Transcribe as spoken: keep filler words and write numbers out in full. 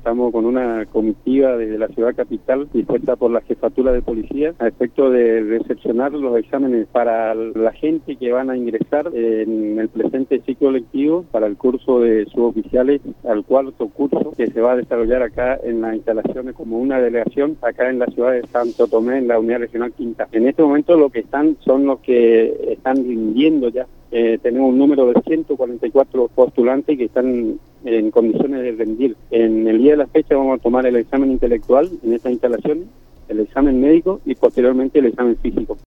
estamos con una comitiva desde la ciudad capital dispuesta por la jefatura de policía a efecto de recepcionar los exámenes para la gente que van a ingresar en el presente ciclo lectivo para el curso de suboficiales, al cuarto curso que se va a desarrollar acá en las instalaciones como una delegación acá en la ciudad de Santo Tomé, en la unidad regional Quinta. En este momento lo que están son los que están rindiendo ya. Eh, tenemos un número de ciento cuarenta y cuatro postulantes que están en condiciones de rendir. En el día de la fecha vamos a tomar el examen intelectual en estas instalaciones, el examen médico y posteriormente el examen físico.